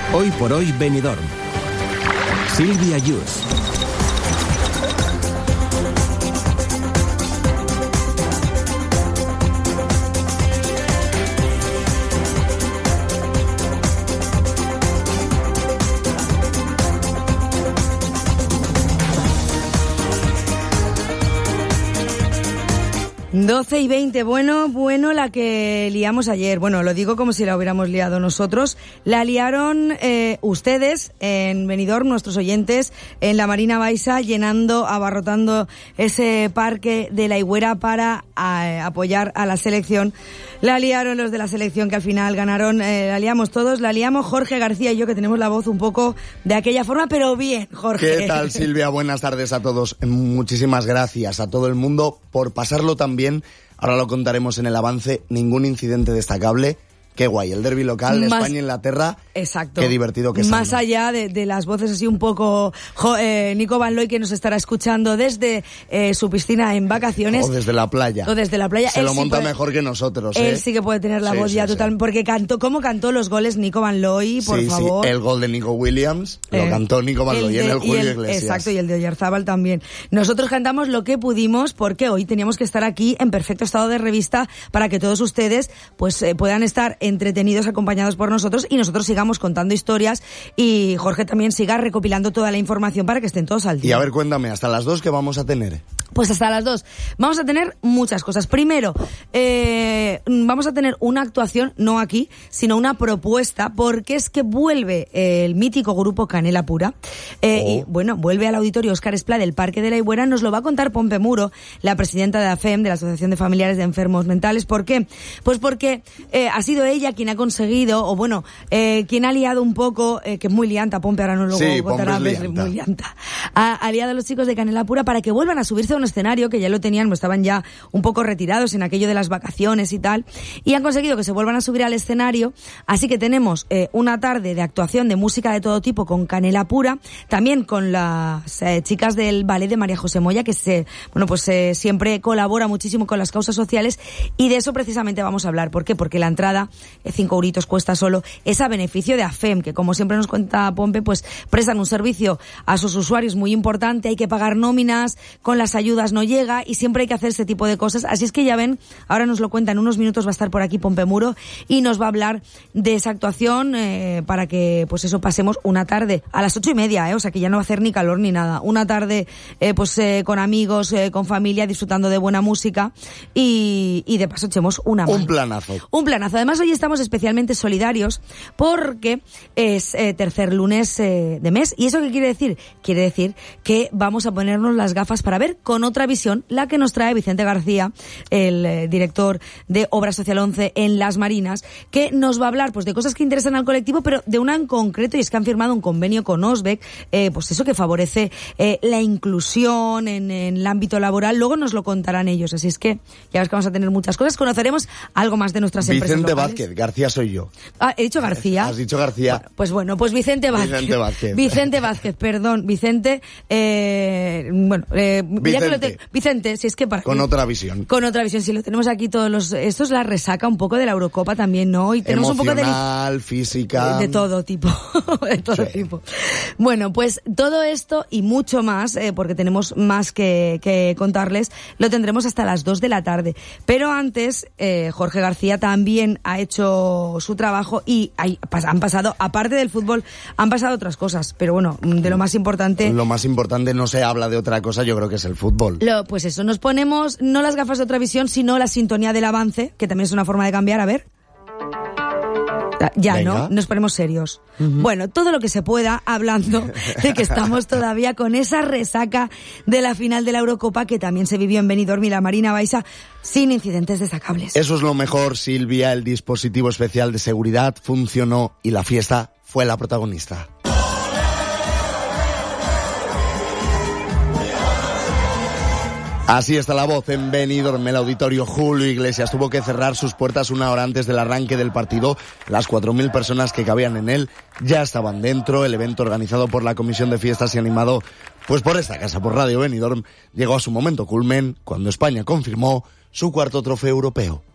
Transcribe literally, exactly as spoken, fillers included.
Hoy por hoy Benidorm. Silvia Yus. doce y veinte, bueno, bueno la que liamos ayer. Bueno, lo digo como si la hubiéramos liado nosotros. La liaron eh, ustedes en Benidorm, nuestros oyentes, en la Marina Baixa, llenando, abarrotando ese parque de la Higuera para a, apoyar a la selección. La liaron los de la selección que al final ganaron, eh, la liamos todos, la liamos Jorge García y yo, que tenemos la voz un poco de aquella forma, pero bien, Jorge. ¿Qué tal, Silvia? Buenas tardes a todos. Muchísimas gracias a todo el mundo por pasarlo tan bien. Ahora lo contaremos en el avance. Ningún incidente destacable. Qué guay, el derbi local, Más, España-Inglaterra. Exacto. Qué divertido que sea. Más allá de, de las voces así un poco... Jo, eh, Nico Van Looy, que nos estará escuchando desde eh, su piscina en vacaciones. O desde la playa. O desde la playa. Se él lo sí monta puede, mejor que nosotros, Él ¿eh? sí que puede tener la sí, voz sí, ya sí. total... Porque cantó, ¿cómo cantó los goles Nico Van Looy, por sí, favor? Sí, el gol de Nico Williams lo eh, cantó Nico Van Looy en el Julio el, Iglesias. Exacto, y el de Oyarzábal también. Nosotros cantamos lo que pudimos porque hoy teníamos que estar aquí en perfecto estado de revista para que todos ustedes pues eh, puedan estar entretenidos, acompañados por nosotros, y nosotros sigamos contando historias y Jorge también siga recopilando toda la información para que estén todos al día. Y a ver, cuéntame, ¿hasta las dos qué vamos a tener? Pues hasta las dos. Vamos a tener muchas cosas. Primero, eh, vamos a tener una actuación, no aquí, sino una propuesta, porque es que vuelve el mítico grupo Canela Pura. Eh, oh. Y bueno, vuelve al auditorio Óscar Esplá del Parque de la Higuera. Nos lo va a contar Pompe Muro, la presidenta de A F E M, de la Asociación de Familiares de Enfermos Mentales. ¿Por qué? Pues porque eh, ha sido ella quien ha conseguido, o bueno, eh, quien ha liado un poco, eh, que es muy lianta, Pompe, ahora no lo sí, contará, Pompe es es lianta. muy lianta. Ha, ha liado a los chicos de Canela Pura para que vuelvan a subirse a un escenario, que ya lo tenían, estaban ya un poco retirados en aquello de las vacaciones y tal, y han conseguido que se vuelvan a subir al escenario. Así que tenemos eh, una tarde de actuación de música de todo tipo con Canela Pura, también con las eh, chicas del ballet de María José Moya, que se, bueno, pues eh, siempre colabora muchísimo con las causas sociales, y de eso precisamente vamos a hablar. ¿Por qué? Porque la entrada, eh, cinco euritos cuesta solo, es a beneficio de A F E M, que como siempre nos cuenta Pompe, pues prestan un servicio a sus usuarios muy importante, hay que pagar nóminas, con las ayudas no llega, y siempre hay que hacer ese tipo de cosas. Así es que ya ven, ahora nos lo cuenta, en unos minutos va a estar por aquí Pompe Muro y nos va a hablar de esa actuación, eh, para que pues eso pasemos una tarde a las ocho y media, eh, o sea que ya no va a hacer ni calor ni nada, una tarde eh, pues eh, con amigos, eh, con familia, disfrutando de buena música y, y de paso echemos una mano. Un planazo. Un planazo. Además hoy estamos especialmente solidarios porque es eh, tercer lunes eh, de mes. ¿Y eso qué quiere decir? Quiere decir que vamos a ponernos las gafas para ver con otra visión la que nos trae Vicente García, el eh, director de Obra Social once en Las Marinas, que nos va a hablar pues de cosas que interesan al colectivo, pero de una en concreto, y es que han firmado un convenio con Osbec, eh, pues eso que favorece eh, la inclusión en, en el ámbito laboral. Luego nos lo contarán ellos, así es que ya ves que vamos a tener muchas cosas. Conoceremos algo más de nuestras Vicente empresas locales. Vázquez, García soy yo. Ah, he dicho García. Has dicho García. Bueno, pues bueno, pues Vicente Vázquez. Vicente Vázquez. Vicente Vázquez, perdón, Vicente, eh, bueno, eh, Vicente. Ya que lo te, Vicente, si es que para Con otra visión. Con otra visión, si lo tenemos aquí todos los, esto es la resaca un poco de la Eurocopa también, ¿no? Y tenemos emocional, un poco de física. De, de todo tipo, de todo sí. tipo. Bueno, pues todo esto y mucho más, eh, porque tenemos más que, que contarles, lo tendremos hasta las dos de la tarde. Pero antes, eh, Jorge García también ha hecho su trabajo y hay, han pasado, aparte del fútbol, han pasado otras cosas. Pero bueno, de lo más importante... Lo más importante, no se habla de otra cosa, yo creo que es el fútbol. Lo, pues eso, nos ponemos no las gafas de otra visión, sino la sintonía del avance, que también es una forma de cambiar, a ver... Ya, Venga. ¿no? Nos ponemos serios. Uh-huh. Bueno, todo lo que se pueda, hablando de que estamos todavía con esa resaca de la final de la Eurocopa, que también se vivió en Benidorm y la Marina Baixa, sin incidentes destacables. Eso es lo mejor, Silvia. El dispositivo especial de seguridad funcionó y la fiesta fue la protagonista. Así está la voz en Benidorm. El auditorio Julio Iglesias tuvo que cerrar sus puertas una hora antes del arranque del partido. Las cuatro mil personas que cabían en él ya estaban dentro. El evento, organizado por la Comisión de Fiestas y animado pues por esta casa, por Radio Benidorm, llegó a su momento culmen cuando España confirmó su cuarto trofeo europeo.